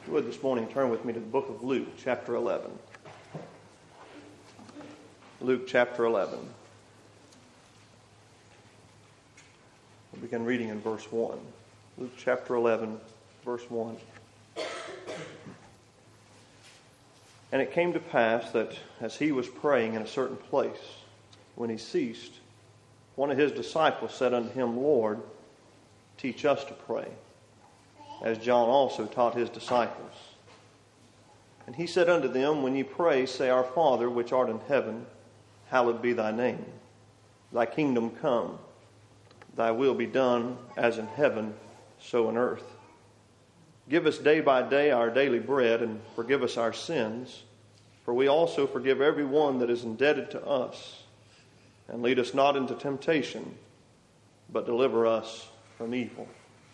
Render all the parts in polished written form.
If you would this morning, turn with me to the book of Luke, chapter 11. Luke, chapter 11. We'll begin reading in verse 1. Luke, chapter 11, verse 1. And it came to pass that as he was praying in a certain place, when he ceased, one of his disciples said unto him, Lord, teach us to pray, as John also taught his disciples. And he said unto them, When ye pray, say, Our Father, which art in heaven, hallowed be thy name. Thy kingdom come. Thy will be done, as in heaven, so in earth. Give us day by day our daily bread, and forgive us our sins, for we also forgive every one that is indebted to us. And lead us not into temptation, but deliver us from evil.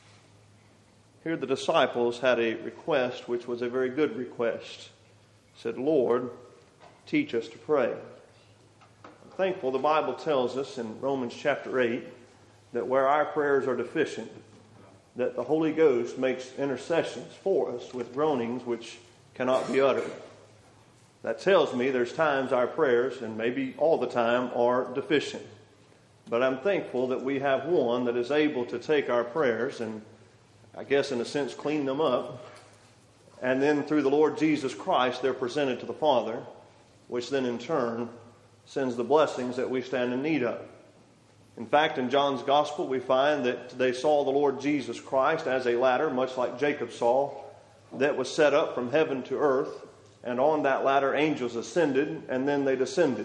Here the disciples had a request, which was a very good request. Said, Lord, teach us to pray. I'm thankful the Bible tells us in Romans chapter 8 that where our prayers are deficient, that the Holy Ghost makes intercessions for us with groanings which cannot be uttered. That tells me there's times our prayers, and maybe all the time, are deficient. But I'm thankful that we have one that is able to take our prayers and, I guess in a sense, clean them up. And then through the Lord Jesus Christ, they're presented to the Father, which then in turn sends the blessings that we stand in need of. In fact, in John's Gospel, we find that they saw the Lord Jesus Christ as a ladder, much like Jacob saw, that was set up from heaven to earth. And on that ladder, angels ascended, and then they descended.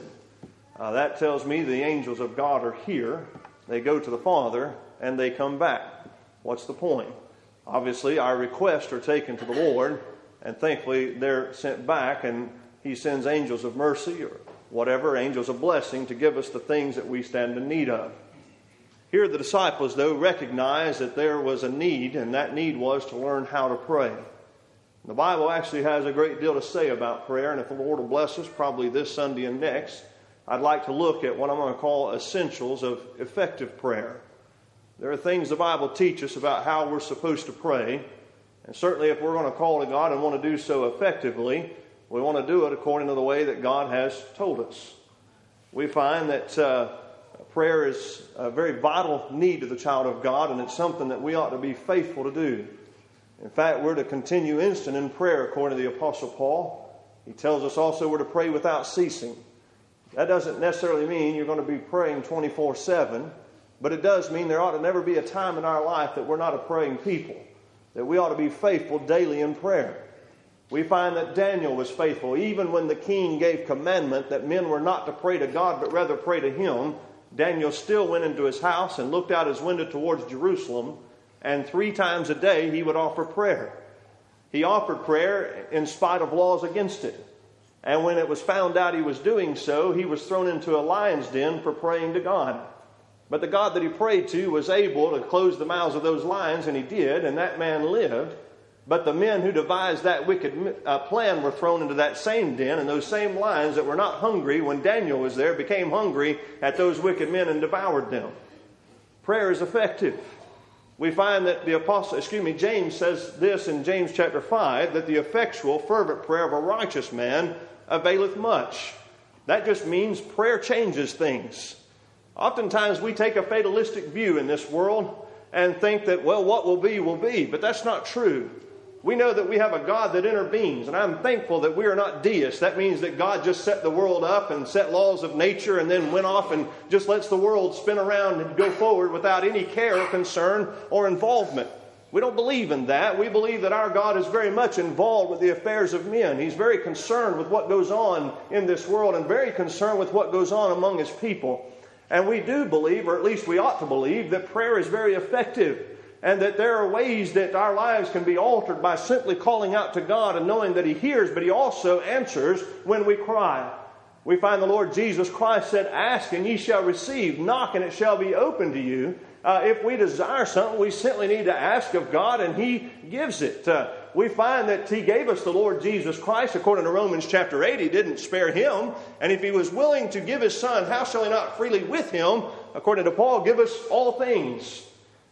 That tells me the angels of God are here. They go to the Father, and they come back. What's the point? Obviously, our requests are taken to the Lord, and thankfully they're sent back, and He sends angels of mercy, or whatever, angels of blessing, to give us the things that we stand in need of. Here the disciples, though, recognized that there was a need, and that need was to learn how to pray. The Bible actually has a great deal to say about prayer, and if the Lord will bless us, probably this Sunday and next, I'd like to look at what I'm going to call essentials of effective prayer. There are things the Bible teaches us about how we're supposed to pray, and certainly if we're going to call to God and want to do so effectively, we want to do it according to the way that God has told us. We find that prayer is a very vital need to the child of God, and it's something that we ought to be faithful to do. In fact, we're to continue instant in prayer according to the Apostle Paul. He tells us also we're to pray without ceasing. That doesn't necessarily mean you're going to be praying 24/7, but it does mean there ought to never be a time in our life that we're not a praying people, that we ought to be faithful daily in prayer. We find that Daniel was faithful. Even when the king gave commandment that men were not to pray to God, but rather pray to him, Daniel still went into his house and looked out his window towards Jerusalem, and 3 times a day he would offer prayer. He offered prayer in spite of laws against it. And when it was found out he was doing so, he was thrown into a lion's den for praying to God. But the God that he prayed to was able to close the mouths of those lions, and he did, and that man lived. But the men who devised that wicked plan were thrown into that same den, and those same lions that were not hungry when Daniel was there became hungry at those wicked men and devoured them. Prayer is effective. We find that James says this in James chapter 5, that the effectual, fervent prayer of a righteous man availeth much. That just means prayer changes things. Oftentimes we take a fatalistic view in this world and think that, well, what will be, will be. But that's not true. We know that we have a God that intervenes, and I'm thankful that we are not deists. That means that God just set the world up and set laws of nature and then went off and just lets the world spin around and go forward without any care or concern or involvement. We don't believe in that. We believe that our God is very much involved with the affairs of men. He's very concerned with what goes on in this world and very concerned with what goes on among His people. And we do believe, or at least we ought to believe, that prayer is very effective. And that there are ways that our lives can be altered by simply calling out to God and knowing that He hears, but He also answers when we cry. We find the Lord Jesus Christ said, Ask and ye shall receive, knock and it shall be opened to you. If we desire something, we simply need to ask of God and He gives it. We find that He gave us the Lord Jesus Christ. According to Romans chapter 8, He didn't spare Him. And if He was willing to give His Son, how shall He not freely with Him, according to Paul, give us all things?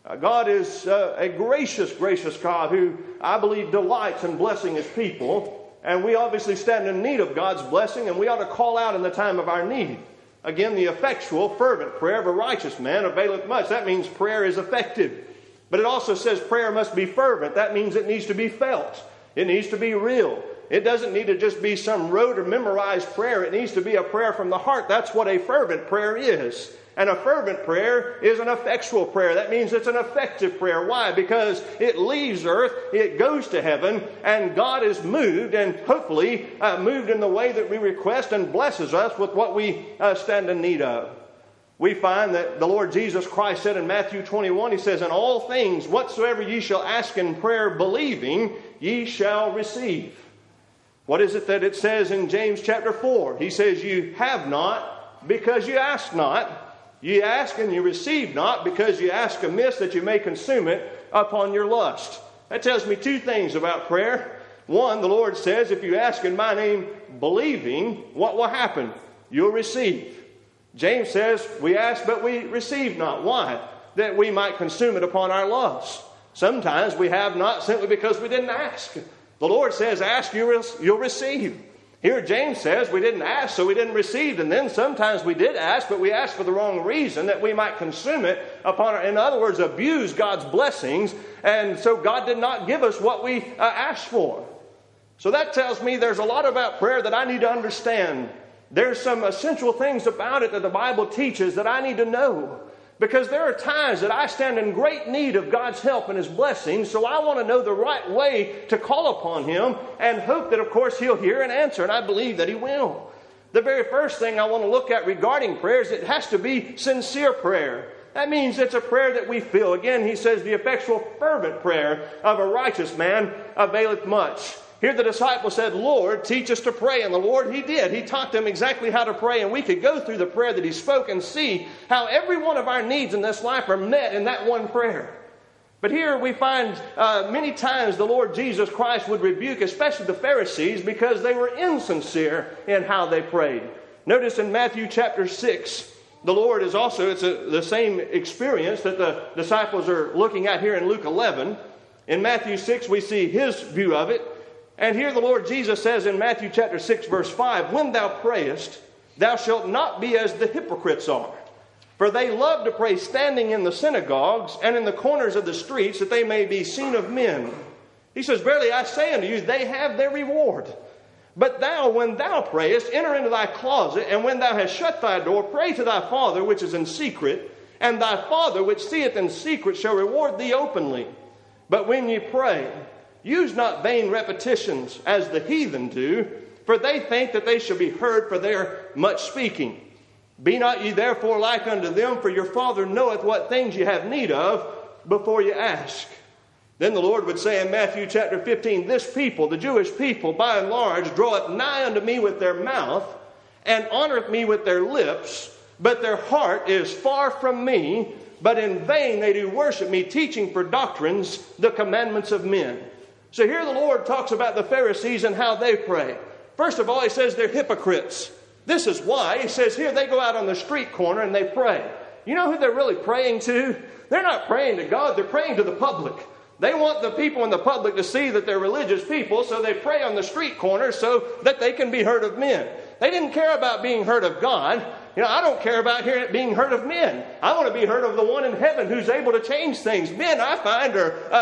God is a gracious, gracious God who, I believe, delights in blessing His people. And we obviously stand in need of God's blessing, and we ought to call out in the time of our need. Again, the effectual, fervent prayer of a righteous man availeth much. That means prayer is effective. But it also says prayer must be fervent. That means it needs to be felt. It needs to be real. It doesn't need to just be some rote or memorized prayer. It needs to be a prayer from the heart. That's what a fervent prayer is. And a fervent prayer is an effectual prayer. That means it's an effective prayer. Why? Because it leaves earth, it goes to heaven, and God is moved, and hopefully moved in the way that we request, and blesses us with what we stand in need of. We find that the Lord Jesus Christ said in Matthew 21, He says, "In all things whatsoever ye shall ask in prayer, believing, ye shall receive." What is it that it says in James chapter 4? He says, "You have not because you ask not. Ye ask and you receive not, because you ask amiss, that you may consume it upon your lust." That tells me two things about prayer. One, the Lord says, if you ask in my name, believing, what will happen? You'll receive. James says, we ask but we receive not. Why? That we might consume it upon our lust. Sometimes we have not simply because we didn't ask. The Lord says, ask, you'll receive. Here James says we didn't ask, so we didn't receive. And then sometimes we did ask, but we asked for the wrong reason, that we might consume it upon in other words, abuse God's blessings. And so God did not give us what we asked for. So that tells me there's a lot about prayer that I need to understand. There's some essential things about it that the Bible teaches that I need to know. Because there are times that I stand in great need of God's help and His blessings, so I want to know the right way to call upon Him and hope that, of course, He'll hear and answer, and I believe that He will. The very first thing I want to look at regarding prayer is it has to be sincere prayer. That means it's a prayer that we feel. Again, he says, the effectual, fervent prayer of a righteous man availeth much. Here the disciples said, Lord, teach us to pray. And the Lord, He did. He taught them exactly how to pray. And we could go through the prayer that He spoke and see how every one of our needs in this life are met in that one prayer. But here we find many times the Lord Jesus Christ would rebuke, especially the Pharisees, because they were insincere in how they prayed. Notice in Matthew chapter 6, the Lord is also, it's the same experience that the disciples are looking at here in Luke 11. In Matthew 6, we see His view of it. And here the Lord Jesus says in Matthew chapter 6 verse 5, when thou prayest, thou shalt not be as the hypocrites are. For they love to pray standing in the synagogues and in the corners of the streets, that they may be seen of men. He says, verily I say unto you, they have their reward. But thou, when thou prayest, enter into thy closet, and when thou hast shut thy door, pray to thy Father which is in secret, and thy Father which seeth in secret shall reward thee openly. But when ye pray, use not vain repetitions as the heathen do, for they think that they shall be heard for their much speaking. Be not ye therefore like unto them, for your Father knoweth what things ye have need of before ye ask. Then the Lord would say in Matthew chapter 15, this people, the Jewish people, by and large, draweth nigh unto me with their mouth, and honoreth me with their lips, but their heart is far from me, but in vain they do worship me, teaching for doctrines the commandments of men. So here the Lord talks about the Pharisees and how they pray. First of all, He says they're hypocrites. This is why. He says here they go out on the street corner and they pray. You know who they're really praying to? They're not praying to God, they're praying to the public. They want the people in the public to see that they're religious people, so they pray on the street corner so that they can be heard of men. They didn't care about being heard of God. You know, I don't care about being heard of men. I want to be heard of the one in heaven who's able to change things. Men, I find,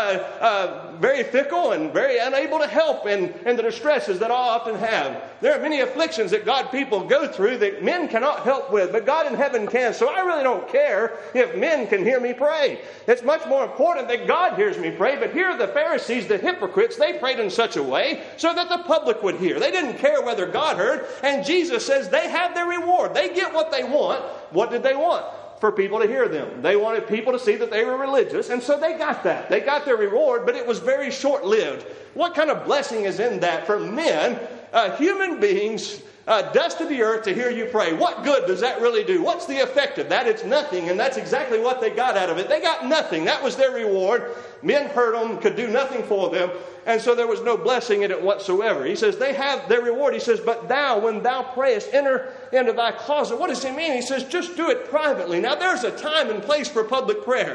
are very fickle and very unable to help in the distresses that I often have. There are many afflictions that God people go through that men cannot help with, but God in heaven can. So I really don't care if men can hear me pray. It's much more important that God hears me pray. But here the Pharisees, the hypocrites, they prayed in such a way so that the public would hear. They didn't care whether God heard. And Jesus says they have their reward. They get what they want. What did they want? For people to hear them. They wanted people to see that they were religious, and so they got that. They got their reward, but it was very short-lived. What kind of blessing is in that for men, human beings, dust of the earth, to hear you pray? What good does that really do? What's the effect of that? It's nothing, and that's exactly what they got out of it. They got nothing. That was their reward. Men heard them, could do nothing for them, and so there was no blessing in it whatsoever. He says they have their reward. He says, but thou, when thou prayest, enter into thy closet. What does he mean? He says, just do it privately. Now, there's a time and place for public prayer.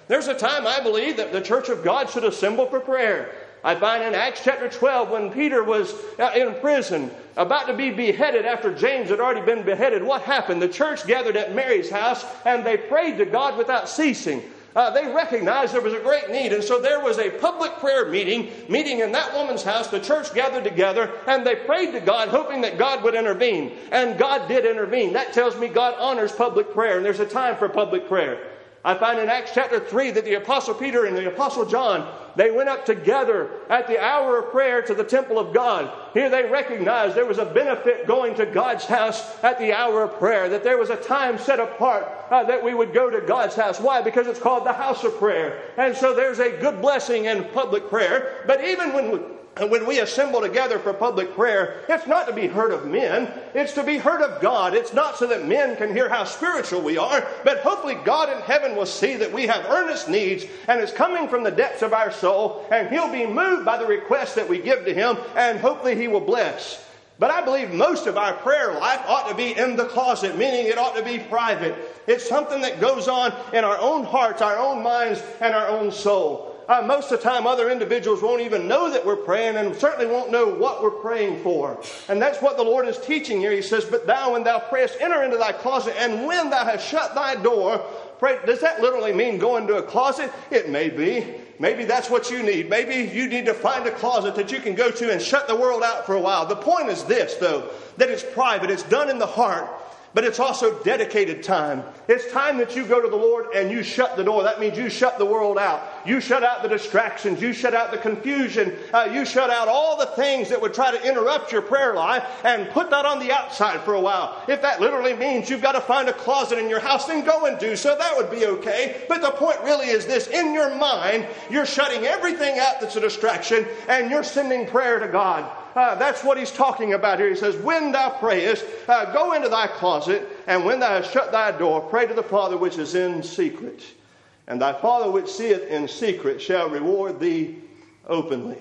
There's a time, I believe, that the church of God should assemble for prayer. I find in Acts chapter 12, when Peter was in prison, about to be beheaded after James had already been beheaded, what happened? The church gathered at Mary's house, and they prayed to God without ceasing. They recognized there was a great need, and so there was a public prayer meeting in that woman's house. The church gathered together, and they prayed to God, hoping that God would intervene. And God did intervene. That tells me God honors public prayer, and there's a time for public prayer. I find in Acts chapter 3 that the Apostle Peter and the Apostle John, they went up together at the hour of prayer to the temple of God. Here they recognized there was a benefit going to God's house at the hour of prayer, that there was a time set apart that we would go to God's house. Why? Because it's called the house of prayer. And so there's a good blessing in public prayer. But even when we assemble together for public prayer, it's not to be heard of men. It's to be heard of God. It's not so that men can hear how spiritual we are, but hopefully God in heaven will see that we have earnest needs, and it's coming from the depths of our soul, and He'll be moved by the request that we give to Him, and hopefully He will bless. But I believe most of our prayer life ought to be in the closet, meaning it ought to be private. It's something that goes on in our own hearts, our own minds, and our own soul. Most of the time, other individuals won't even know that we're praying, and certainly won't know what we're praying for. And that's what the Lord is teaching here. He says, "But thou, when thou prayest, enter into thy closet, and when thou hast shut thy door, pray." Does that literally mean go into a closet? It may be. Maybe that's what you need. Maybe you need to find a closet that you can go to and shut the world out for a while. The point is this, though, that it's private. It's done in the heart. But it's also dedicated time. It's time that you go to the Lord and you shut the door. That means you shut the world out. You shut out the distractions. You shut out the confusion. You shut out all the things that would try to interrupt your prayer life, and put that on the outside for a while. If that literally means you've got to find a closet in your house, then go and do so. That would be okay. But the point really is this. In your mind, you're shutting everything out that's a distraction, and you're sending prayer to God. That's what he's talking about here. He says, "When thou prayest, go into thy closet, and when thou hast shut thy door, pray to the Father which is in secret. And thy Father which seeth in secret shall reward thee openly."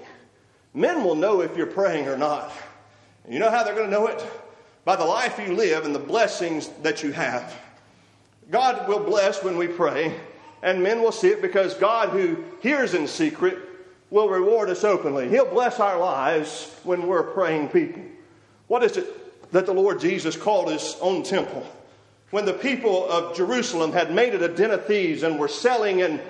Men will know if you're praying or not. And you know how they're going to know it? By the life you live and the blessings that you have. God will bless when we pray, and men will see it, because God, who hears in secret, will reward us openly. He'll bless our lives when we're praying people. What is it that the Lord Jesus called His own temple? When the people of Jerusalem had made it a den of thieves and were selling and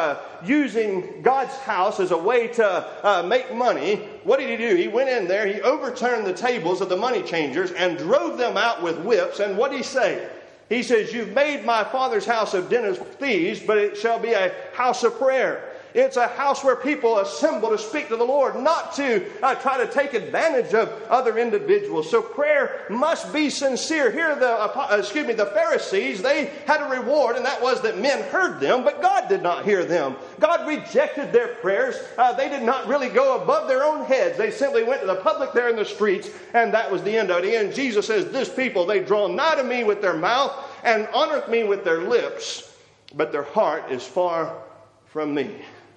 using God's house as a way to make money, what did He do? He went in there, He overturned the tables of the money changers and drove them out with whips. And what did He say? He says, "You've made my Father's house a den of thieves, but it shall be a house of prayer." It's a house where people assemble to speak to the Lord, not to try to take advantage of other individuals. So prayer must be sincere. Here the Pharisees, they had a reward, and that was that men heard them, but God did not hear them. God rejected their prayers. They did not really go above their own heads. They simply went to the public there in the streets, and that was the end of it. And Jesus says, "This people, they draw nigh to me with their mouth and honoreth me with their lips, but their heart is far from me."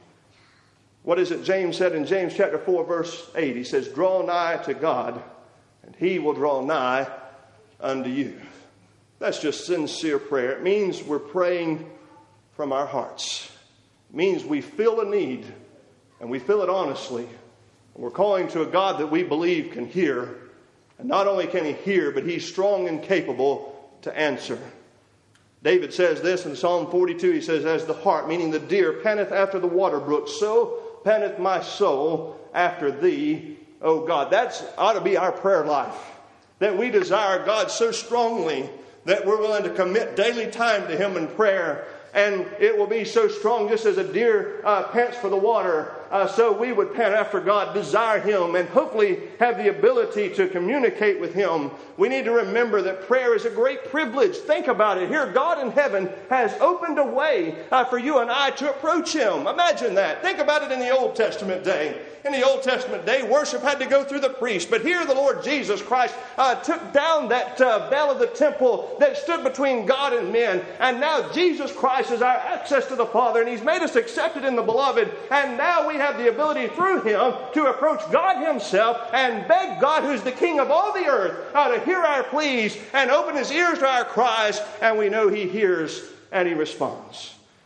What is it James said in James chapter 4, verse 8? He says, "Draw nigh to God, and He will draw nigh unto you." That's just sincere prayer. It means we're praying from our hearts. It means we feel a need, and we feel it honestly. And we're calling to a God that we believe can hear. And not only can He hear, but He's strong and capable to answer. David says this in Psalm 42. He says, "As the hart," meaning the deer, "panteth after the water brook, so panteth my soul after thee, O God." That ought to be our prayer life. That we desire God so strongly that we're willing to commit daily time to Him in prayer. And it will be so strong, just as a deer pants for the water, so we would pant after God, desire Him, and hopefully have the ability to communicate with Him. We need to remember that prayer is a great privilege. Think about it. Here, God in heaven has opened a way for you and I to approach Him. Imagine that. Think about it in the Old Testament day. In the Old Testament day, worship had to go through the priest. But here the Lord Jesus Christ took down that veil of the temple that stood between God and men. And now Jesus Christ is our access to the Father. And He's made us accepted in the Beloved. And now we have the ability through Him to approach God Himself and beg God, who's the King of all the earth, to hear our pleas and open His ears to our cries. And we know He hears and He responds.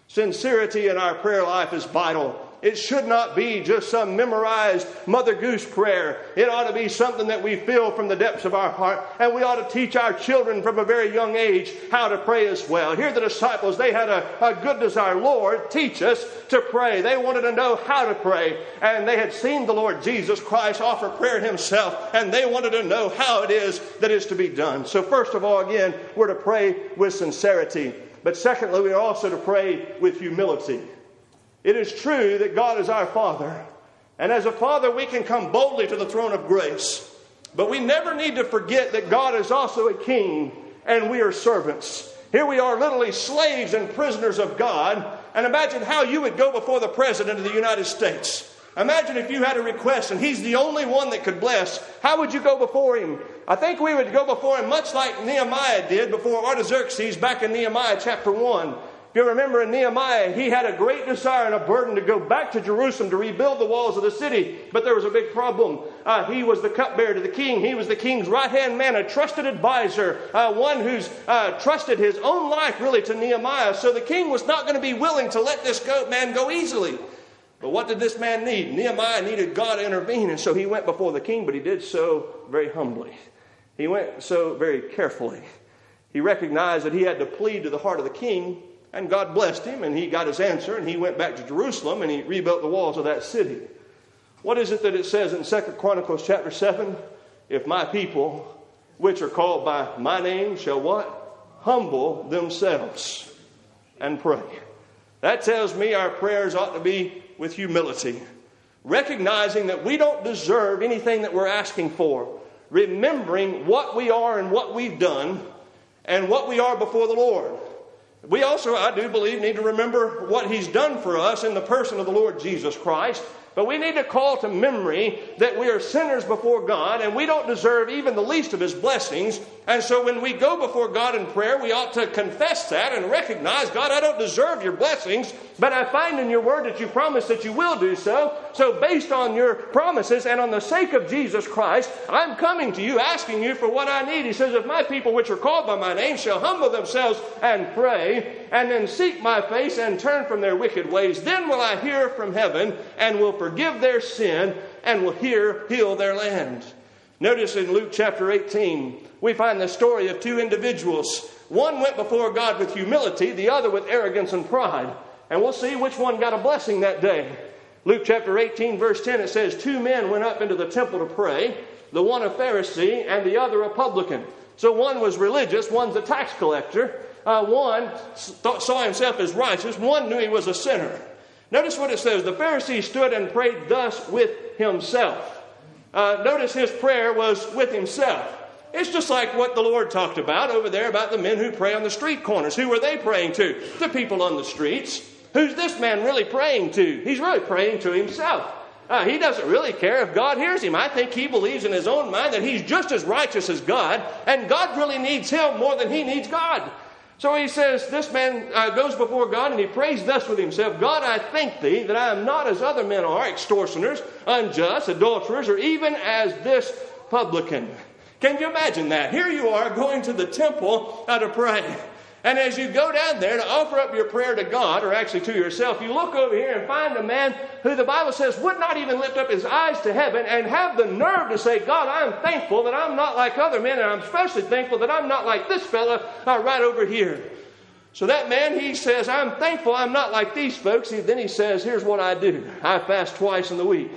Sincerity in our prayer life is vital. It should not be just some memorized Mother Goose prayer. It ought to be something that we feel from the depths of our heart. And we ought to teach our children from a very young age how to pray as well. Here the disciples, they had a good desire. Lord, teach us to pray. They wanted to know how to pray. And they had seen the Lord Jesus Christ offer prayer himself. And they wanted to know how it is that is to be done. So first of all, again, we're to pray with sincerity. But secondly, we are also to pray with humility. It is true that God is our Father. And as a Father, we can come boldly to the throne of grace. But we never need to forget that God is also a king and we are servants. Here we are literally slaves and prisoners of God. And imagine how you would go before the President of the United States. Imagine if you had a request and he's the only one that could bless. How would you go before him? I think we would go before him much like Nehemiah did before Artaxerxes back in Nehemiah chapter 1. If you remember in Nehemiah, he had a great desire and a burden to go back to Jerusalem to rebuild the walls of the city. But there was a big problem. He was the cupbearer to the king. He was the king's right-hand man, a trusted advisor, one who's trusted his own life really to Nehemiah. So the king was not going to be willing to let this man go easily. But what did this man need? Nehemiah needed God to intervene. And so he went before the king, but he did so very humbly. He went so very carefully. He recognized that he had to plead to the heart of the king. And God blessed him, and he got his answer, and he went back to Jerusalem, and he rebuilt the walls of that city. What is it that it says in 2 Chronicles chapter 7? If my people, which are called by my name, shall what? Humble themselves and pray. That tells me our prayers ought to be with humility. Recognizing that we don't deserve anything that we're asking for. Remembering what we are and what we've done, and what we are before the Lord. We also, I do believe, need to remember what he's done for us in the person of the Lord Jesus Christ. But we need to call to memory that we are sinners before God and we don't deserve even the least of his blessings. And so when we go before God in prayer, we ought to confess that and recognize, God, I don't deserve your blessings, but I find in your word that you promise that you will do so. So based on your promises and on the sake of Jesus Christ, I'm coming to you asking you for what I need. He says, if my people which are called by my name shall humble themselves and pray, and then seek my face and turn from their wicked ways, then will I hear from heaven and will forgive their sin and will heal their land. Notice in Luke chapter 18, we find the story of two individuals. One went before God with humility, the other with arrogance and pride. And we'll see which one got a blessing that day. Luke chapter 18 verse 10, it says, 2 men went up into the temple to pray, the one a Pharisee and the other a publican. So one was religious, one's a tax collector. One saw himself as righteous, one knew he was a sinner. Notice what it says. The Pharisee stood and prayed thus with himself. Notice his prayer was with himself. It's just like what the Lord talked about over there about the men who pray on the street corners. Who were they praying to? The people on the streets. Who's this man really praying to? He's really praying to himself. He doesn't really care if God hears him. I think he believes in his own mind that he's just as righteous as God, and God really needs him more than he needs God. So he says, this man goes before God and he prays thus with himself, God, I thank thee that I am not as other men are, extortioners, unjust, adulterers, or even as this publican. Can you imagine that? Here you are going to the temple to pray. And as you go down there to offer up your prayer to God, or actually to yourself, you look over here and find a man who the Bible says would not even lift up his eyes to heaven and have the nerve to say, God, I'm thankful that I'm not like other men, and I'm especially thankful that I'm not like this fella right over here. So that man, he says, I'm thankful I'm not like these folks. Then he says, here's what I do. I fast twice in the week.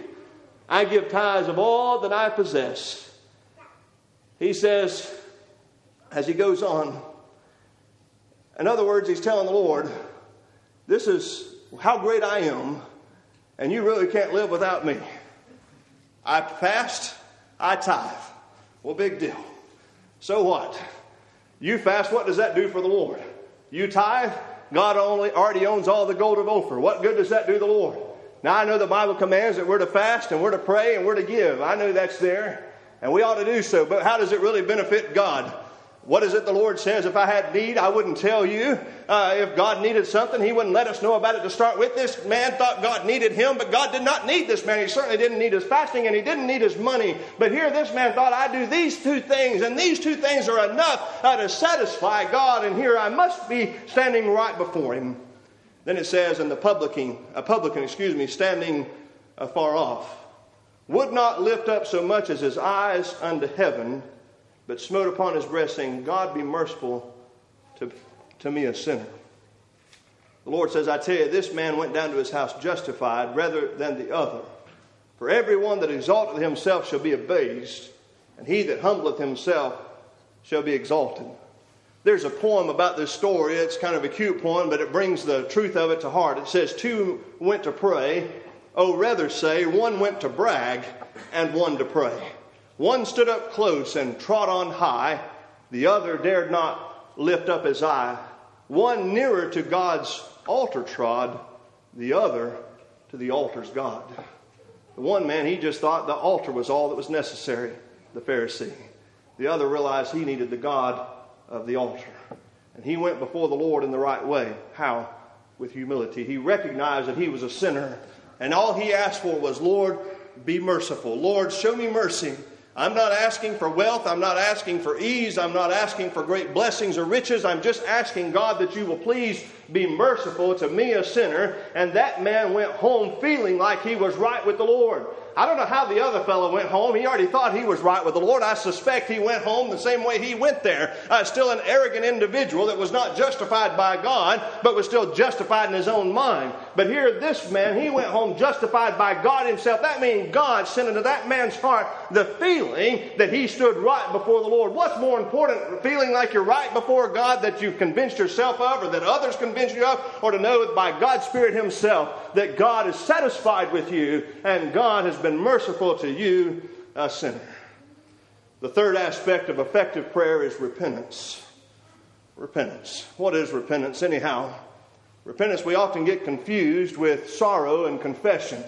I give tithes of all that I possess. He says, as he goes on, in other words, he's telling the Lord, this is how great I am, and you really can't live without me. I fast, I tithe. Well, big deal. So what? You fast, what does that do for the Lord? You tithe, God already owns all the gold of Ophir. What good does that do the Lord? Now, I know the Bible commands that we're to fast, and we're to pray, and we're to give. I know that's there, and we ought to do so. But how does it really benefit God? What is it the Lord says? If I had need, I wouldn't tell you. If God needed something, he wouldn't let us know about it to start with. This man thought God needed him, but God did not need this man. He certainly didn't need his fasting, and he didn't need his money. But here this man thought, I do these 2 things, and these 2 things are enough to satisfy God, and here I must be standing right before him. Then it says, and a publican, standing afar off, would not lift up so much as his eyes unto heaven, but smote upon his breast, saying, God be merciful to me, a sinner. The Lord says, I tell you, this man went down to his house justified rather than the other. For everyone that exalteth himself shall be abased, and he that humbleth himself shall be exalted. There's a poem about this story. It's kind of a cute poem, but it brings the truth of it to heart. It says, two went to pray, rather say, one went to brag, and one to pray. One stood up close and trod on high, the other dared not lift up his eye. One nearer to God's altar trod, the other to the altar's God. The one man, he just thought the altar was all that was necessary, the Pharisee. The other realized he needed the God of the altar. And he went before the Lord in the right way. How? With humility. He recognized that he was a sinner. And all he asked for was, Lord, be merciful. Lord, show me mercy. I'm not asking for wealth. I'm not asking for ease. I'm not asking for great blessings or riches. I'm just asking, God, that you will please be merciful to me, a sinner. And that man went home feeling like he was right with the Lord. I don't know how the other fellow went home. He already thought he was right with the Lord. I suspect he went home the same way he went there. Still an arrogant individual that was not justified by God, but was still justified in his own mind. But here, this man, he went home justified by God himself. That means God sent into that man's heart the feeling that he stood right before the Lord. What's more important, feeling like you're right before God, that you've convinced yourself of, or that others convince you of, or to know by God's Spirit himself that God is satisfied with you and God has been merciful to you, a sinner. The third aspect of effective prayer is repentance. Repentance. What is repentance anyhow? Repentance, we often get confused with sorrow and confession.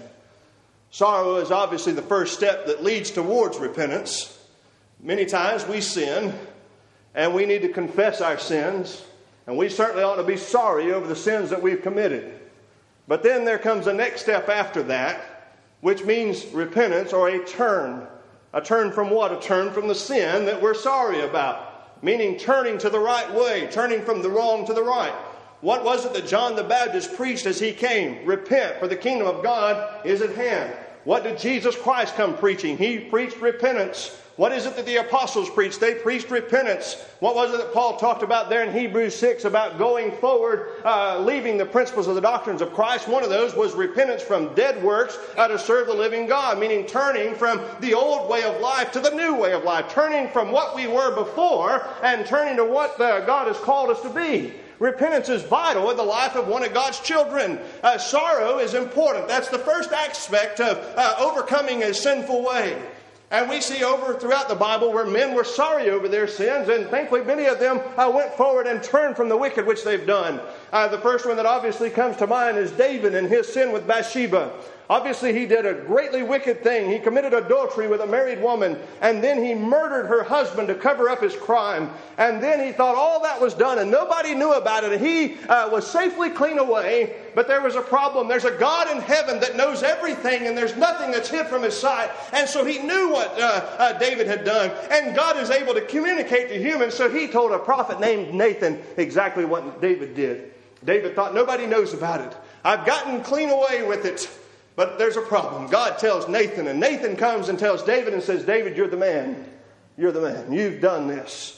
Sorrow is obviously the first step that leads towards repentance. Many times we sin and we need to confess our sins, and we certainly ought to be sorry over the sins that we've committed. But then there comes a next step after that, which means repentance, or a turn. A turn from what? A turn from the sin that we're sorry about. Meaning turning to the right way, turning from the wrong to the right. What was it that John the Baptist preached as he came? Repent, for the kingdom of God is at hand. What did Jesus Christ come preaching? He preached repentance. What is it that the apostles preached? They preached repentance. What was it that Paul talked about there in Hebrews 6 about going forward, leaving the principles of the doctrines of Christ? One of those was repentance from dead works to serve the living God, meaning turning from the old way of life to the new way of life, turning from what we were before and turning to what God has called us to be. Repentance is vital in the life of one of God's children. Sorrow is important. That's the first aspect of overcoming a sinful way. And we see over throughout the Bible where men were sorry over their sins, and thankfully many of them went forward and turned from the wicked which they've done. The first one that obviously comes to mind is David and his sin with Bathsheba. Obviously he did a greatly wicked thing. He committed adultery with a married woman, and then he murdered her husband to cover up his crime. And then he thought all that was done and nobody knew about it, and he was safely clean away. But there was a problem. There's a God in heaven that knows everything, and there's nothing that's hid from his sight. And so he knew what David had done, and God is able to communicate to humans. So he told a prophet named Nathan exactly what David did. David thought nobody knows about it. I've gotten clean away with it. But there's a problem. God tells Nathan, and Nathan comes and tells David and says, David, you're the man. You're the man. You've done this.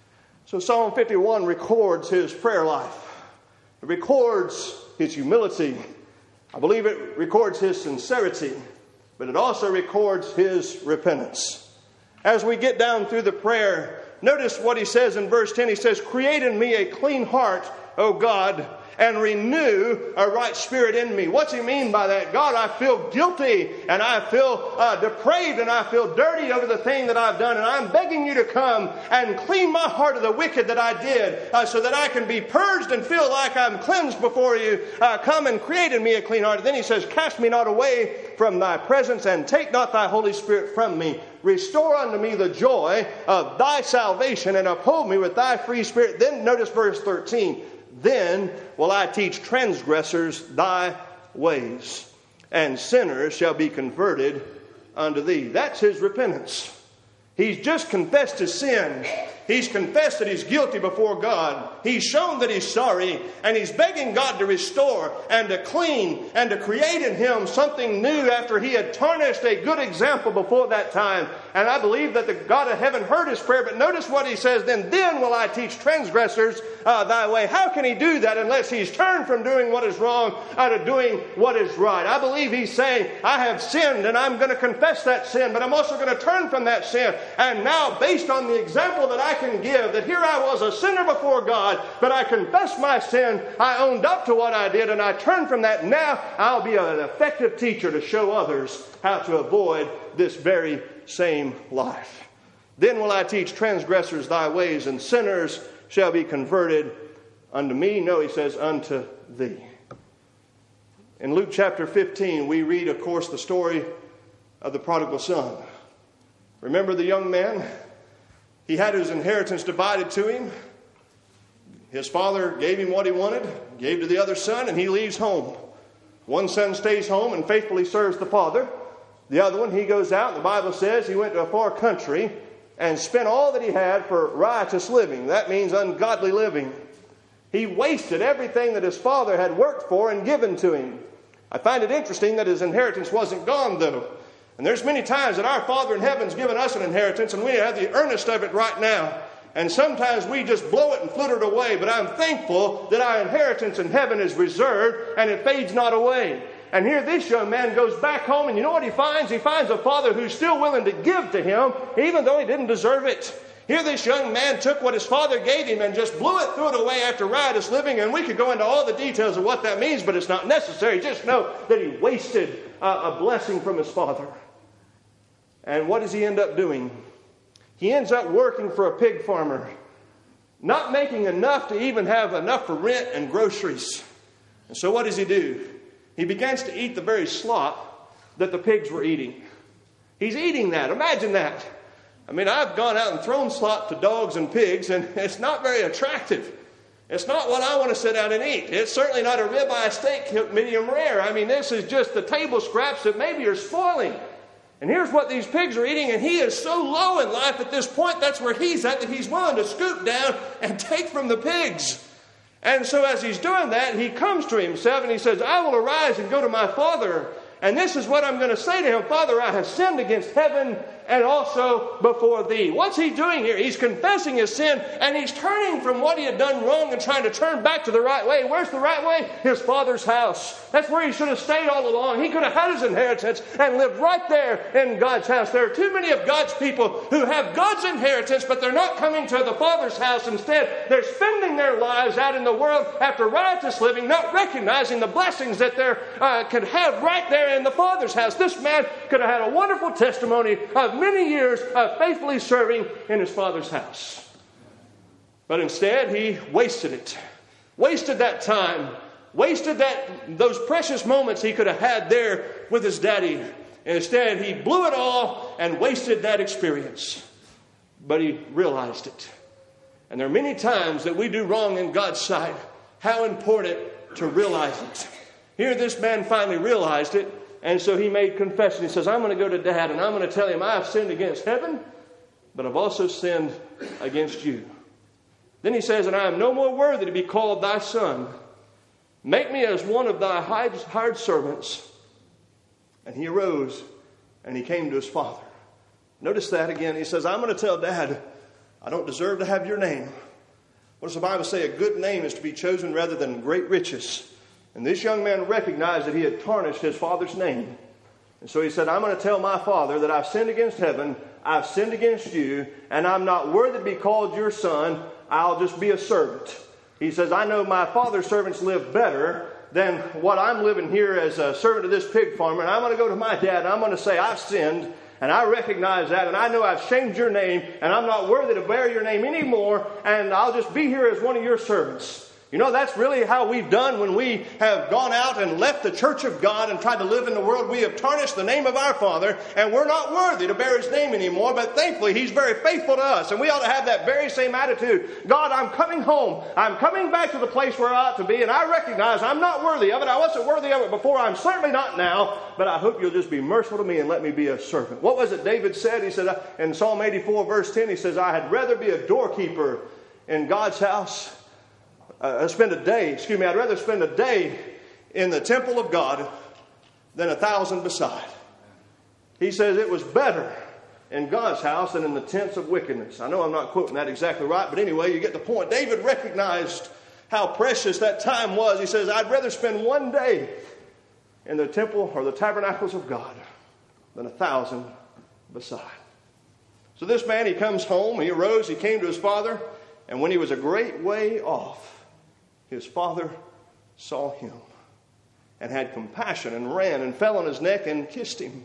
So Psalm 51 records his prayer life. It records his humility. I believe it records his sincerity. But it also records his repentance. As we get down through the prayer, notice what he says in verse 10. He says, create in me a clean heart, O God, and renew a right spirit in me. What's he mean by that? God, I feel guilty, and I feel depraved, and I feel dirty over the thing that I've done, and I'm begging you to come and clean my heart of the wicked that I did, so that I can be purged and feel like I'm cleansed before you. Come and create in me a clean heart. And then he says, cast me not away from thy presence, and take not thy Holy Spirit from me. Restore unto me the joy of thy salvation, and uphold me with thy free spirit. Then notice verse 13. Then will I teach transgressors thy ways, and sinners shall be converted unto thee. That's his repentance. He's just confessed his sin. He's confessed that he's guilty before God. He's shown that he's sorry, and he's begging God to restore and to clean and to create in him something new after he had tarnished a good example before that time. And I believe that the God of heaven heard his prayer. But notice what he says, then will I teach transgressors thy way. How can he do that unless he's turned from doing what is wrong to doing what is right? I believe he's saying, I have sinned and I'm going to confess that sin, but I'm also going to turn from that sin. And now, based on the example that I can give, that here I was a sinner before God, but I confessed my sin, I owned up to what I did, and I turned from that. Now I'll be an effective teacher to show others how to avoid this very same life. Then will I teach transgressors thy ways, and sinners shall be converted unto me. No, he says, unto thee. In Luke chapter 15, we read, of course, the story of the prodigal son. Remember the young man? He had his inheritance divided to him. His father gave him what he wanted, gave to the other son, and he leaves home. One son stays home and faithfully serves the father. The other one, he goes out, and the Bible says he went to a far country and spent all that he had for riotous living. That means ungodly living. He wasted everything that his father had worked for and given to him. I find it interesting that his inheritance wasn't gone, though. And there's many times that our Father in heaven's given us an inheritance, and we have the earnest of it right now. And sometimes we just blow it and flitter it away. But I'm thankful that our inheritance in heaven is reserved, and it fades not away. And here this young man goes back home, and you know what he finds? He finds a father who's still willing to give to him, even though he didn't deserve it. Here this young man took what his father gave him and just blew it, threw it away after riotous living. And we could go into all the details of what that means, but it's not necessary. Just know that he wasted a blessing from his father. And what does he end up doing? He ends up working for a pig farmer, not making enough to even have enough for rent and groceries. And so what does he do? He begins to eat the very slop that the pigs were eating. He's eating that. Imagine that. I mean, I've gone out and thrown slop to dogs and pigs, and it's not very attractive. It's not what I want to sit down and eat. It's certainly not a ribeye steak medium rare. I mean, this is just the table scraps that maybe are spoiling. And here's what these pigs are eating, and he is so low in life at this point, that's where he's at, that he's willing to scoop down and take from the pigs. And so as he's doing that, he comes to himself and he says, I will arise and go to my father. And this is what I'm going to say to him. Father, I have sinned against heaven and also before thee. What's he doing here? He's confessing his sin, and he's turning from what he had done wrong and trying to turn back to the right way. Where's the right way? His father's house. That's where he should have stayed all along. He could have had his inheritance and lived right there in God's house. There are too many of God's people who have God's inheritance, but they're not coming to the Father's house. Instead, they're spending their lives out in the world after riotous living, not recognizing the blessings that they could have right there in the Father's house. This man could have had a wonderful testimony of many years of faithfully serving in his Father's house. But instead, he wasted it. Wasted that time. Wasted those precious moments he could have had there with his daddy. And instead, he blew it all and wasted that experience. But he realized it. And there are many times that we do wrong in God's sight. How important to realize it. Here, this man finally realized it. And so he made confession. He says, I'm going to go to Dad and I'm going to tell him I have sinned against heaven, but I've also sinned against you. Then he says, and I am no more worthy to be called thy son. Make me as one of thy hired servants. And he arose and he came to his father. Notice that again. He says, I'm going to tell Dad, I don't deserve to have your name. What does the Bible say? A good name is to be chosen rather than great riches. And this young man recognized that he had tarnished his father's name. And so he said, I'm going to tell my father that I've sinned against heaven, I've sinned against you, and I'm not worthy to be called your son. I'll just be a servant. He says, I know my father's servants live better than what I'm living here as a servant of this pig farmer. And I'm going to go to my dad and I'm going to say, I've sinned, and I recognize that, and I know I've shamed your name, and I'm not worthy to bear your name anymore, and I'll just be here as one of your servants. You know, that's really how we've done when we have gone out and left the church of God and tried to live in the world. We have tarnished the name of our Father, and we're not worthy to bear His name anymore. But thankfully, He's very faithful to us, and we ought to have that very same attitude. God, I'm coming home. I'm coming back to the place where I ought to be, and I recognize I'm not worthy of it. I wasn't worthy of it before. I'm certainly not now, but I hope you'll just be merciful to me and let me be a servant. What was it David said? He said in Psalm 84, verse 10, he says, I had rather be a doorkeeper in God's house. I'd rather spend a day in the temple of God than 1,000 beside. He says it was better in God's house than in the tents of wickedness. I know I'm not quoting that exactly right, but anyway, you get the point. David recognized how precious that time was. He says, I'd rather spend one day in the temple or the tabernacles of God than 1,000 beside. So this man, he comes home, he arose, he came to his father, and when he was a great way off, his father saw him and had compassion and ran and fell on his neck and kissed him.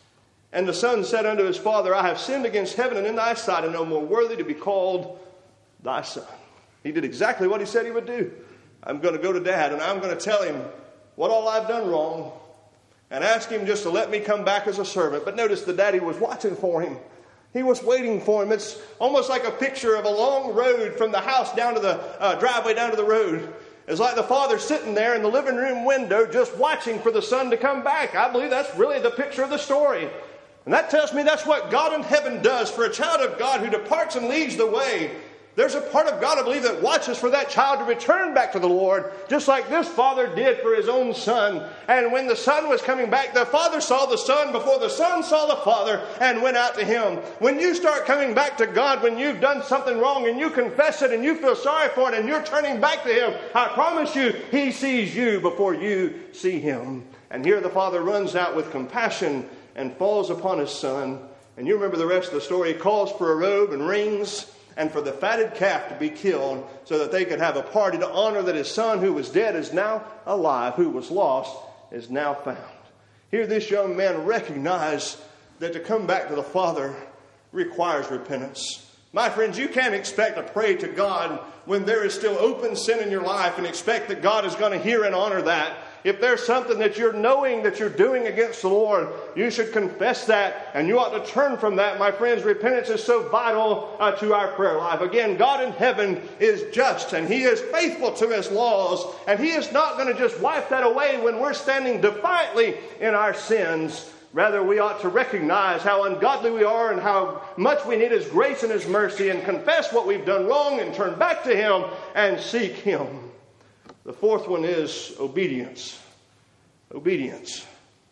And the son said unto his father, I have sinned against heaven and in thy sight, and no more worthy to be called thy son. He did exactly what he said he would do. I'm going to go to Dad, and I'm going to tell him what all I've done wrong and ask him just to let me come back as a servant. But notice the daddy was watching for him. He was waiting for him. It's almost like a picture of a long road from the house down to the driveway down to the road. It's like the father sitting there in the living room window just watching for the son to come back. I believe that's really the picture of the story. And that tells me that's what God in heaven does for a child of God who departs and leads the way. There's a part of God, I believe, that watches for that child to return back to the Lord, just like this father did for his own son. And when the son was coming back, the father saw the son before the son saw the father and went out to him. When you start coming back to God, when you've done something wrong and you confess it and you feel sorry for it and you're turning back to Him, I promise you, He sees you before you see Him. And here the father runs out with compassion and falls upon his son. And you remember the rest of the story. He calls for a robe and rings, and for the fatted calf to be killed so that they could have a party to honor that his son who was dead is now alive, who was lost is now found. Here this young man recognized that to come back to the Father requires repentance. My friends, you can't expect to pray to God when there is still open sin in your life and expect that God is going to hear and honor that. If there's something that you're knowing that you're doing against the Lord, you should confess that, and you ought to turn from that. My friends, repentance is so vital to our prayer life. Again, God in heaven is just, and He is faithful to His laws, and He is not going to just wipe that away when we're standing defiantly in our sins. Rather, we ought to recognize how ungodly we are and how much we need His grace and His mercy, and confess what we've done wrong and turn back to Him and seek Him. The fourth one is obedience. Obedience.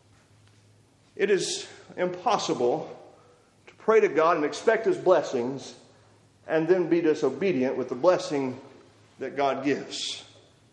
It is impossible to pray to God and expect His blessings and then be disobedient with the blessing that God gives.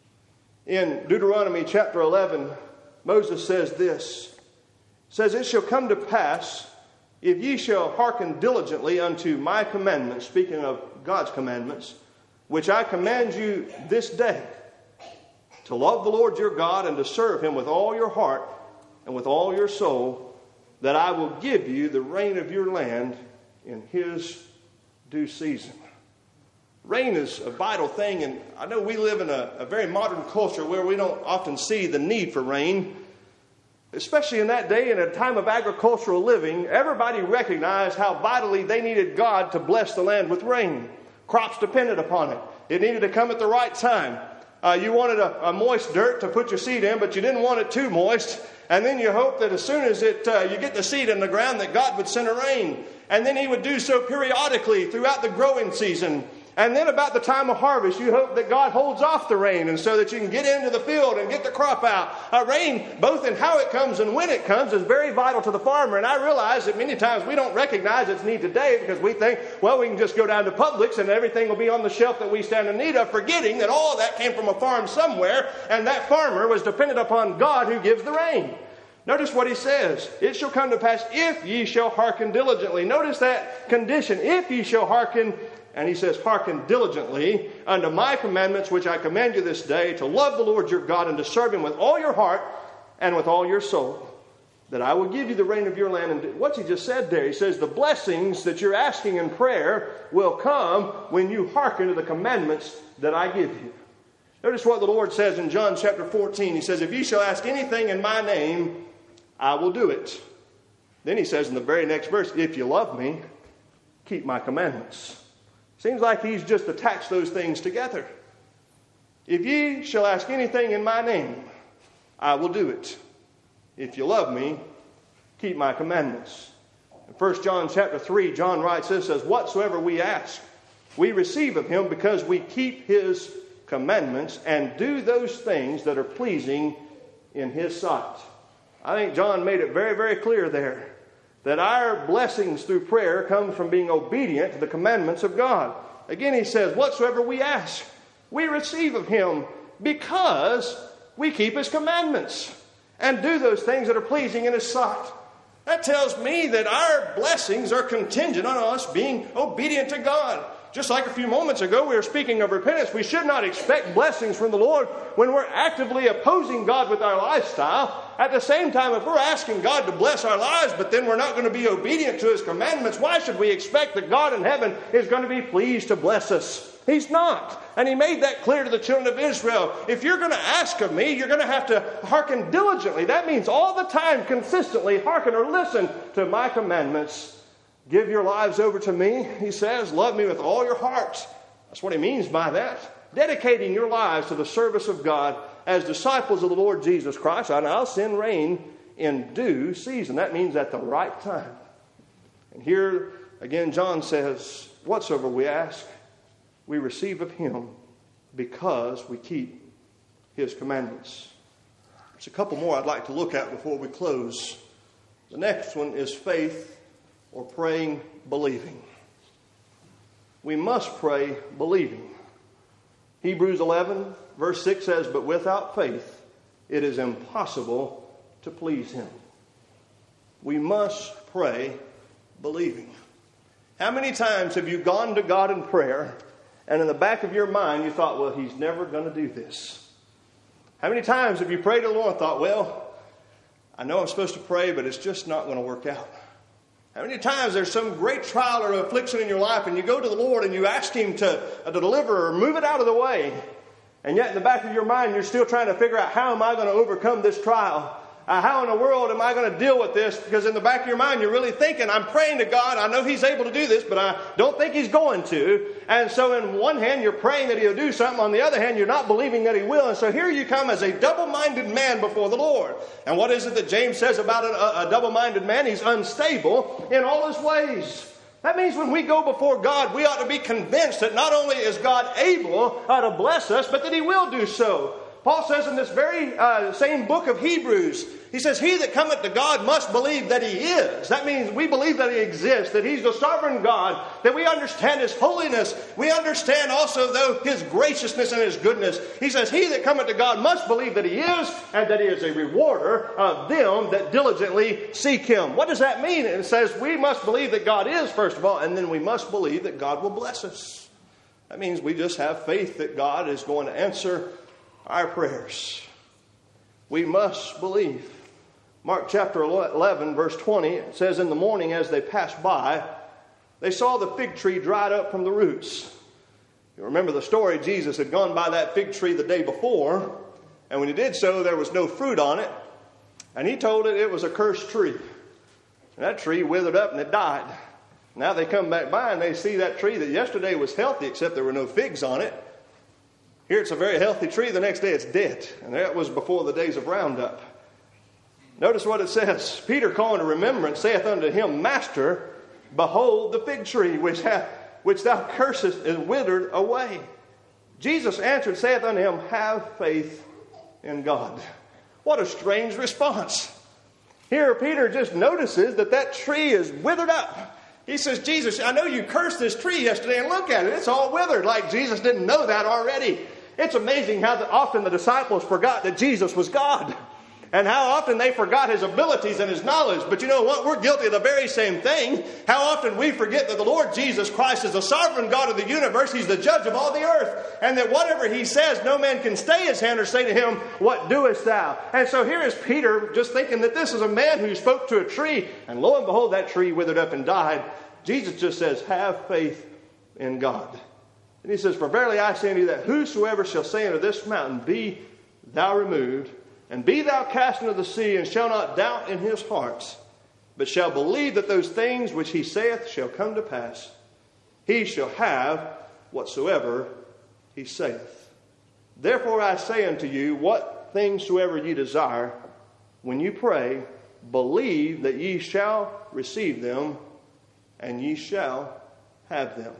In Deuteronomy chapter 11, Moses says this. Says, it shall come to pass, if ye shall hearken diligently unto my commandments, speaking of God's commandments, which I command you this day, to love the Lord your God and to serve Him with all your heart and with all your soul, that I will give you the rain of your land in His due season. Rain is a vital thing, and I know we live in a very modern culture where we don't often see the need for rain. Especially in that day, in a time of agricultural living, everybody recognized how vitally they needed God to bless the land with rain. Crops depended upon it. It needed to come at the right time. You wanted a moist dirt to put your seed in, but you didn't want it too moist. And then you hope that as soon as you get the seed in the ground, that God would send a rain. And then He would do so periodically throughout the growing season. And then about the time of harvest, you hope that God holds off the rain, and so that you can get into the field and get the crop out. Rain, both in how it comes and when it comes, is very vital to the farmer. And I realize that many times we don't recognize its need today because we think, well, we can just go down to Publix and everything will be on the shelf that we stand in need of, forgetting that all of that came from a farm somewhere, and that farmer was dependent upon God who gives the rain. Notice what he says. It shall come to pass if ye shall hearken diligently. Notice that condition. If ye shall hearken, and he says, hearken diligently unto my commandments, which I command you this day, to love the Lord your God and to serve Him with all your heart and with all your soul, that I will give you the rain of your land. And what's he just said there? He says the blessings that you're asking in prayer will come when you hearken to the commandments that I give you. Notice what the Lord says in John chapter 14. He says, if ye shall ask anything in my name, I will do it. Then he says in the very next verse, if you love me, keep my commandments. Seems like he's just attached those things together. If ye shall ask anything in my name, I will do it. If you love me, keep my commandments. In 1 John chapter 3, John writes this, says, whatsoever we ask, we receive of him because we keep his commandments and do those things that are pleasing in his sight. I think John made it very, very clear there that our blessings through prayer come from being obedient to the commandments of God. Again, he says, whatsoever we ask, we receive of him because we keep his commandments and do those things that are pleasing in his sight. That tells me that our blessings are contingent on us being obedient to God. Just like a few moments ago we were speaking of repentance, we should not expect blessings from the Lord when we're actively opposing God with our lifestyle. At the same time, if we're asking God to bless our lives, but then we're not going to be obedient to his commandments, why should we expect that God in heaven is going to be pleased to bless us? He's not. And he made that clear to the children of Israel. If you're going to ask of me, you're going to have to hearken diligently. That means all the time, consistently hearken or listen to my commandments. Give your lives over to me, he says. Love me with all your heart. That's what he means by that. Dedicating your lives to the service of God as disciples of the Lord Jesus Christ. And I'll send rain in due season. That means at the right time. And here again John says, whatsoever we ask, we receive of him because we keep his commandments. There's a couple more I'd like to look at before we close. The next one is faith or praying believing. We must pray believing. Hebrews 11 verse 6 says, but without faith it is impossible to please him. We must pray believing. How many times have you gone to God in prayer and in the back of your mind you thought, well, he's never going to do this? How many times have you prayed to the Lord and thought, well, I know I'm supposed to pray, but it's just not going to work out? How many times there's some great trial or affliction in your life and you go to the Lord and you ask him to deliver or move it out of the way, and yet in the back of your mind you're still trying to figure out, how am I going to overcome this trial? How in the world am I going to deal with this? Because in the back of your mind you're really thinking, I'm praying to God, I know he's able to do this, but I don't think he's going to. And so in one hand you're praying that he'll do something, on the other hand you're not believing that he will. And so here you come as a double-minded man before the Lord. And what is it that James says about a double-minded man? He's unstable in all his ways. That means when we go before God, we ought to be convinced that not only is God able to bless us, but that he will do so. Paul says in this very same book of Hebrews, he says, he that cometh to God must believe that he is. That means we believe that he exists, that he's the sovereign God, that we understand his holiness. We understand also, though, his graciousness and his goodness. He says, he that cometh to God must believe that he is, and that he is a rewarder of them that diligently seek him. What does that mean? It says we must believe that God is, first of all, and then we must believe that God will bless us. That means we just have faith that God is going to answer our prayers. We must believe. Mark chapter 11 verse 20, it says, in the morning as they passed by, they saw the fig tree dried up from the roots. You remember the story, Jesus had gone by that fig tree the day before, and when he did so, there was no fruit on it, and he told it it was a cursed tree. And that tree withered up and it died. Now they come back by and they see that tree that yesterday was healthy, except there were no figs on it. Here it's a very healthy tree, the next day it's dead. And that was before the days of Roundup. Notice what it says. Peter calling to remembrance saith unto him, Master, behold the fig tree which thou cursest is withered away. Jesus answered, saith unto him, have faith in God. What a strange response. Here Peter just notices that tree is withered up. He says, Jesus, I know you cursed this tree yesterday, and look at it. It's all withered, like Jesus didn't know that already. It's amazing how often the disciples forgot that Jesus was God. And how often they forgot his abilities and his knowledge. But you know what? We're guilty of the very same thing. How often we forget that the Lord Jesus Christ is the sovereign God of the universe. He's the judge of all the earth. And that whatever he says, no man can stay his hand or say to him, what doest thou? And so here is Peter just thinking that this is a man who spoke to a tree. And lo and behold, that tree withered up and died. Jesus just says, have faith in God. And he says, for verily I say unto you that whosoever shall say unto this mountain, be thou removed, and be thou cast into the sea, and shall not doubt in his heart, but shall believe that those things which he saith shall come to pass, he shall have whatsoever he saith. Therefore I say unto you, what things soever ye desire, when you pray, believe that ye shall receive them, and ye shall have them.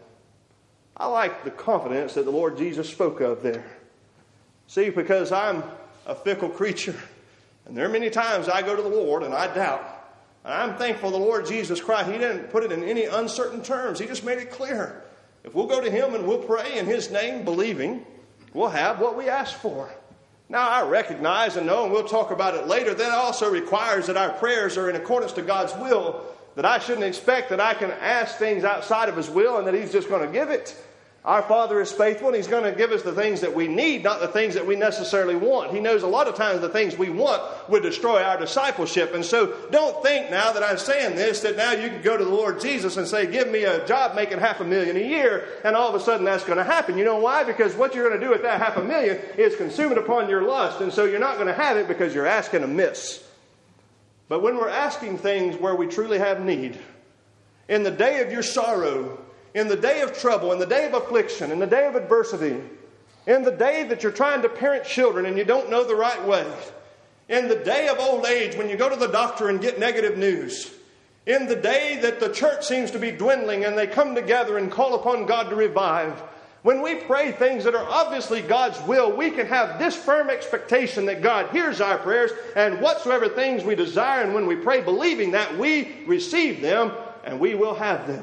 I like the confidence that the Lord Jesus spoke of there. See, because I'm a fickle creature, and there are many times I go to the Lord and I doubt. And I'm thankful the Lord Jesus Christ, He didn't put it in any uncertain terms. He just made it clear. If we'll go to Him and we'll pray in His name, believing, we'll have what we ask for. Now, I recognize and know, and we'll talk about it later, that also requires that our prayers are in accordance to God's will, that I shouldn't expect that I can ask things outside of His will and that He's just going to give it. Our Father is faithful, and He's going to give us the things that we need, not the things that we necessarily want. He knows a lot of times the things we want would destroy our discipleship. And so don't think now that I'm saying this, that now you can go to the Lord Jesus and say, give me a job making $500,000 a year, and all of a sudden that's going to happen. You know why? Because what you're going to do with that $500,000 is consume it upon your lust, and so you're not going to have it because you're asking amiss. But when we're asking things where we truly have need, in the day of your sorrow, in the day of trouble, in the day of affliction, in the day of adversity, in the day that you're trying to parent children and you don't know the right way, in the day of old age when you go to the doctor and get negative news, in the day that the church seems to be dwindling and they come together and call upon God to revive, when we pray things that are obviously God's will, we can have this firm expectation that God hears our prayers, and whatsoever things we desire, and when we pray believing that, we receive them and we will have them.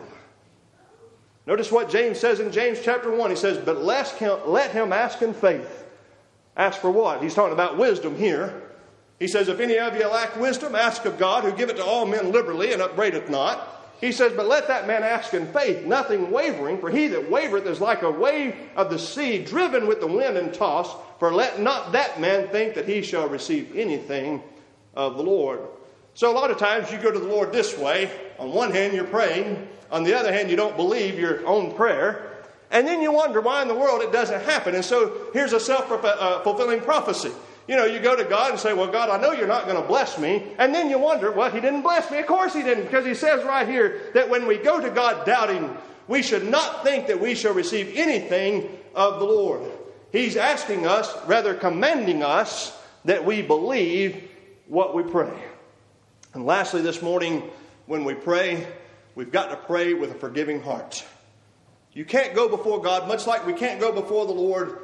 Notice what James says in James chapter 1. He says, but let him ask in faith. Ask for what? He's talking about wisdom here. He says, if any of you lack wisdom, ask of God, who giveth to all men liberally and upbraideth not. He says, but let that man ask in faith, nothing wavering. For he that wavereth is like a wave of the sea, driven with the wind and tossed. For let not that man think that he shall receive anything of the Lord. So a lot of times you go to the Lord this way. On one hand, you're praying. On the other hand, you don't believe your own prayer. And then you wonder why in the world it doesn't happen. And so here's a self-fulfilling prophecy. You know, you go to God and say, well, God, I know you're not going to bless me. And then you wonder, well, He didn't bless me. Of course He didn't, because He says right here that when we go to God doubting, we should not think that we shall receive anything of the Lord. He's asking us, rather commending us, that we believe what we pray. And lastly this morning, when we pray, we've got to pray with a forgiving heart. You can't go before God, much like we can't go before the Lord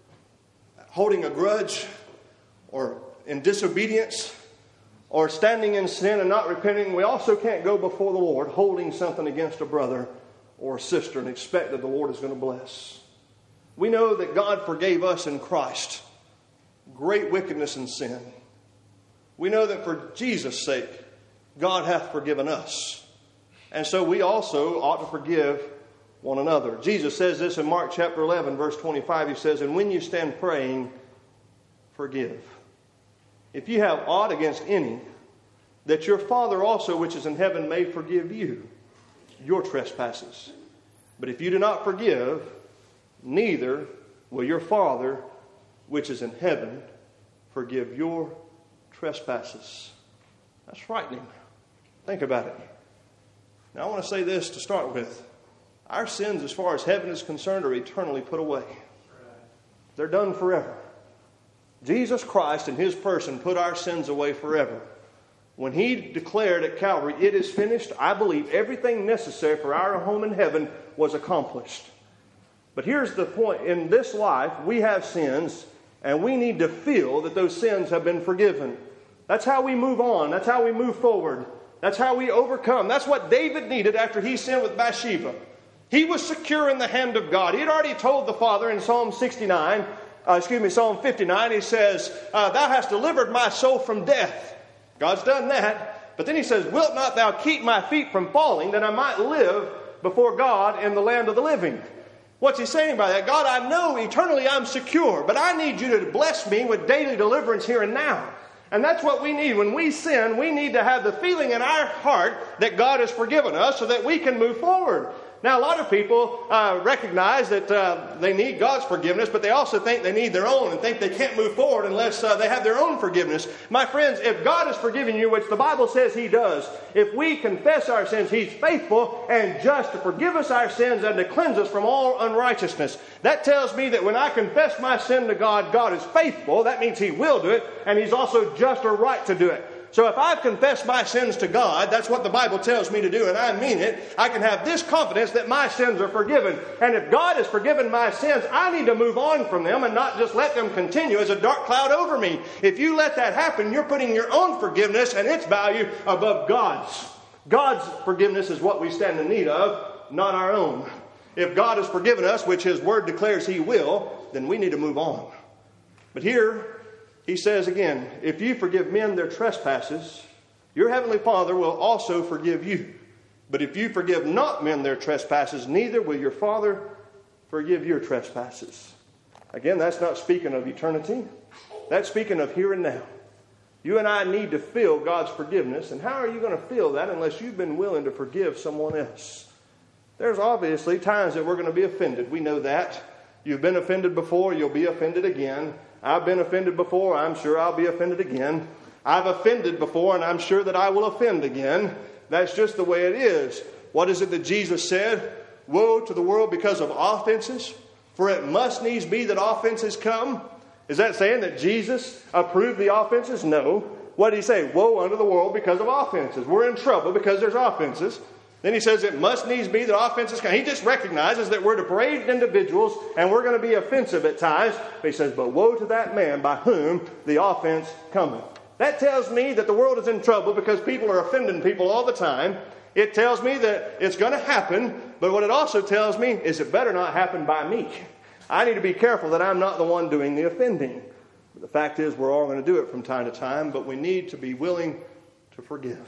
holding a grudge or in disobedience or standing in sin and not repenting. We also can't go before the Lord holding something against a brother or a sister and expect that the Lord is going to bless. We know that God forgave us in Christ great wickedness and sin. We know that for Jesus' sake, God hath forgiven us. And so we also ought to forgive one another. Jesus says this in Mark chapter 11, verse 25. He says, and when you stand praying, forgive. If you have aught against any, that your Father also which is in heaven may forgive you your trespasses. But if you do not forgive, neither will your Father which is in heaven forgive your trespasses. That's frightening. Think about it. Now I want to say this to start with. Our sins, as far as heaven is concerned, are eternally put away. They're done forever. Jesus Christ in His person put our sins away forever. When He declared at Calvary, it is finished, I believe everything necessary for our home in heaven was accomplished. But here's the point. In this life, we have sins, and we need to feel that those sins have been forgiven. That's how we move on. That's how we move forward. That's how we overcome. That's what David needed after he sinned with Bathsheba. He was secure in the hand of God. He had already told the Father in Psalm 59, Psalm 59, he says, thou hast delivered my soul from death. God's done that. But then he says, wilt not thou keep my feet from falling, that I might live before God in the land of the living? What's he saying by that? God, I know eternally I'm secure, but I need you to bless me with daily deliverance here and now. And that's what we need. When we sin, we need to have the feeling in our heart that God has forgiven us so that we can move forward. Now, a lot of people recognize that they need God's forgiveness, but they also think they need their own and think they can't move forward unless they have their own forgiveness. My friends, if God has forgiven you, which the Bible says He does, if we confess our sins, He's faithful and just to forgive us our sins and to cleanse us from all unrighteousness. That tells me that when I confess my sin to God, God is faithful. That means He will do it, and He's also just or right to do it. So if I've confessed my sins to God, that's what the Bible tells me to do, and I mean it, I can have this confidence that my sins are forgiven. And if God has forgiven my sins, I need to move on from them and not just let them continue as a dark cloud over me. If you let that happen, you're putting your own forgiveness and its value above God's. God's forgiveness is what we stand in need of, not our own. If God has forgiven us, which His Word declares He will, then we need to move on. But here, He says again, if you forgive men their trespasses, your heavenly Father will also forgive you. But if you forgive not men their trespasses, neither will your Father forgive your trespasses. Again, that's not speaking of eternity. That's speaking of here and now. You and I need to feel God's forgiveness. And how are you going to feel that unless you've been willing to forgive someone else? There's obviously times that we're going to be offended. We know that. You've been offended before, you'll be offended again. I've been offended before, I'm sure I'll be offended again. I've offended before, and I'm sure that I will offend again. That's just the way it is. What is it that Jesus said? Woe to the world because of offenses, for it must needs be that offenses come. Is that saying that Jesus approved the offenses? No. What did He say? Woe unto the world because of offenses. We're in trouble because there's offenses. Then He says it must needs be that offenses come. He just recognizes that we're depraved individuals and we're going to be offensive at times. But He says, but woe to that man by whom the offense cometh. That tells me that the world is in trouble because people are offending people all the time. It tells me that it's going to happen. But what it also tells me is it better not happen by me. I need to be careful that I'm not the one doing the offending. But the fact is we're all going to do it from time to time. But we need to be willing to forgive.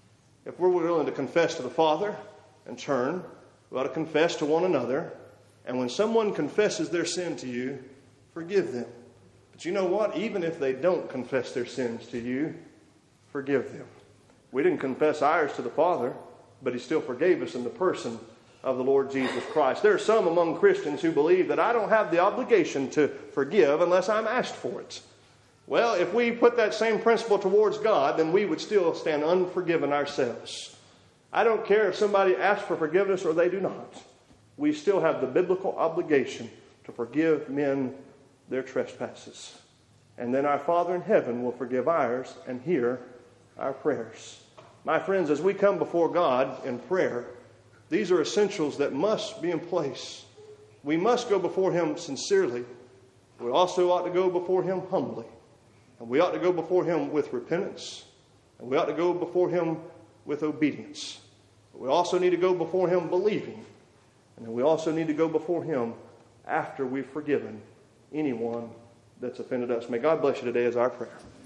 If we're willing to confess to the Father and turn, we ought to confess to one another. And when someone confesses their sin to you, forgive them. But you know what? Even if they don't confess their sins to you, forgive them. We didn't confess ours to the Father, but He still forgave us in the person of the Lord Jesus Christ. There are some among Christians who believe that I don't have the obligation to forgive unless I'm asked for it. Well, if we put that same principle towards God, then we would still stand unforgiven ourselves. I don't care if somebody asks for forgiveness or they do not. We still have the biblical obligation to forgive men their trespasses. And then our Father in heaven will forgive ours and hear our prayers. My friends, as we come before God in prayer, these are essentials that must be in place. We must go before Him sincerely. We also ought to go before Him humbly. And we ought to go before Him with repentance. And we ought to go before Him with obedience. But we also need to go before Him believing. And then we also need to go before Him after we've forgiven anyone that's offended us. May God bless you today as our prayer.